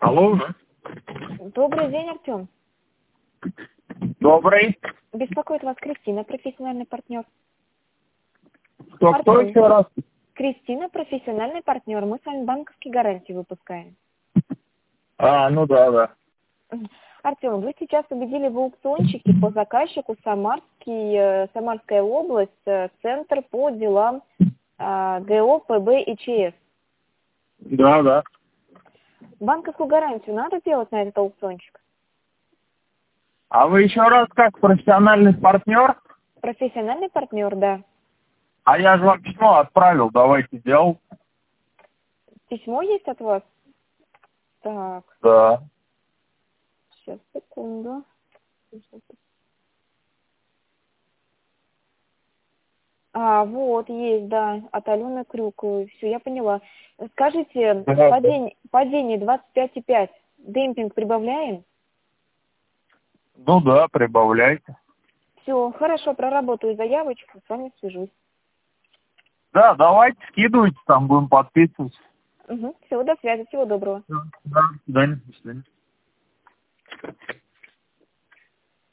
Алло. Добрый день, Артем. Добрый. Беспокоит вас Кристина, профессиональный партнер. Кто Артем. еще раз? Кристина, профессиональный партнер. Мы с вами банковские гарантии выпускаем. Ну да. Артем, вы сейчас победили в аукциончике по заказчику Самарская область, Центр по делам ГО, ПБ и ЧС. Да. Банковскую гарантию надо делать на этот аукциончик? А вы еще раз как профессиональный партнер? Профессиональный партнер, да. А я же вам письмо отправил, давайте делать. Письмо есть от вас? Так, Да. сейчас, секунду. Вот, есть, да, от Алены Крюковой. Все, я поняла. Скажите, Да. падение 25,5. Демпинг прибавляем? Ну да, прибавляйте. Все, хорошо, проработаю заявочку, с вами свяжусь. Да, давайте скидывайте, там будем подписывать. Все, до связи, всего доброго. Да, до свидания.